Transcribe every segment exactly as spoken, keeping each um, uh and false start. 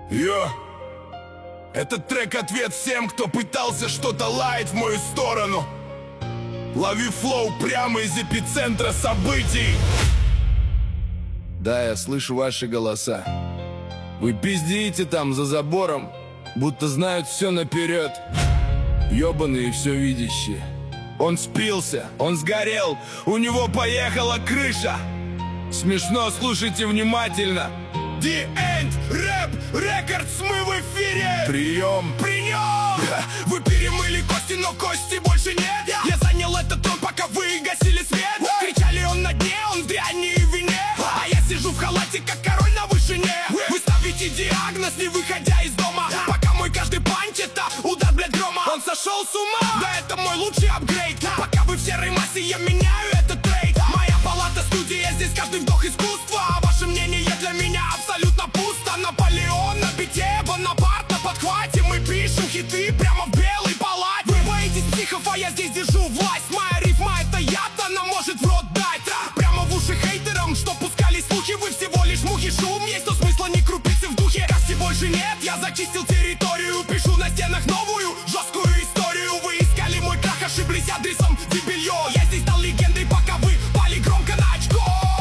Йо! Этот трек — ответ всем, кто пытался что-то лаять в мою сторону. Лови флоу прямо из эпицентра событий. Да, я слышу ваши голоса. Вы пиздите там за забором, будто знают все наперед. Ёбаные все видящие. Он спился, он сгорел, у него поехала крыша. Смешно, слушайте внимательно. The End Rap Records, мы в эфире. Прием, прием. Вы перемыли кости, но кости больше нет. Я занял этот трон, пока вы гасили свет. Кричали, он на дне, он в дряни и вине. А я сижу в халате, как король на вышине. Вы ставите диагноз, не выходя из дома. Пока мой каждый панч — это удар, блядь, грома. Он сошел с ума, да это мой лучший апгрейд. Пока вы в серой массе, я меняю этот трейд. Моя палата студия, здесь каждый вдох искусства. А ваше мнение для меня абсолютно пусто. Наполеон на бите, Бонапарт на подхвате. Мы пишем хиты прямо в белой палате. Вы боитесь психов, а я здесь держу власть. Моя рифма — это яд, она может в рот дать. Прямо в уши хейтерам, что пускали слухи. Вы всего лишь мухи, шум есть, но смысла ни крупицы в духе. Касти больше нет, я зачистил территорию. Пишу на стенах новую, жесткую историю. Вы искали мой крах, ошиблись адресом, дебилье. Я здесь стал легендой, пока вы пали громко на очко.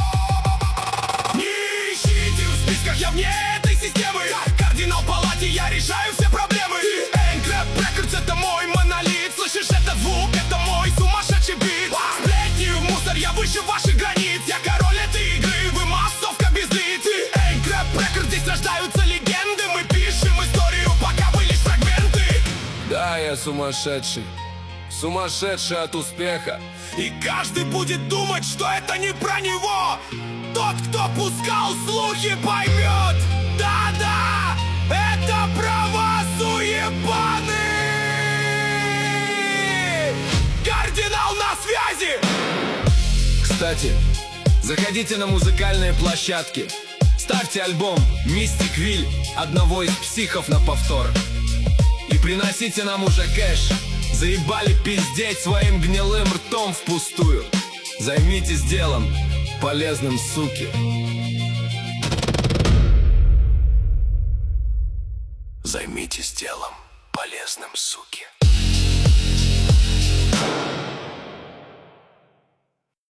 Не ищите в списках, я вне этой системы. Кардинал в палате, я решаю все проблемы. End Rap Records — это мой монолит. Слышишь этот звук, это мой сумасшедший бит. Сплетни в мусор, я выше ваших границ. Я король этой игры, вы массовка без лиц. End Rap Records, здесь рождаются легенды. Мы пишем историю, пока вы лишь фрагменты. Да, я сумасшедший, сумасшедший от успеха. И каждый будет думать, что это не про него. Тот, кто пускал слухи, поймет. Да-да, это про вас, уебаны. Кардинал на связи. Кстати, заходите на музыкальные площадки, ставьте альбом Mystic Will одного из психов на повтор. И приносите нам уже кэш. Заебали пиздеть своим гнилым ртом впустую. Займитесь делом полезным, суки. Займитесь делом полезным, суки.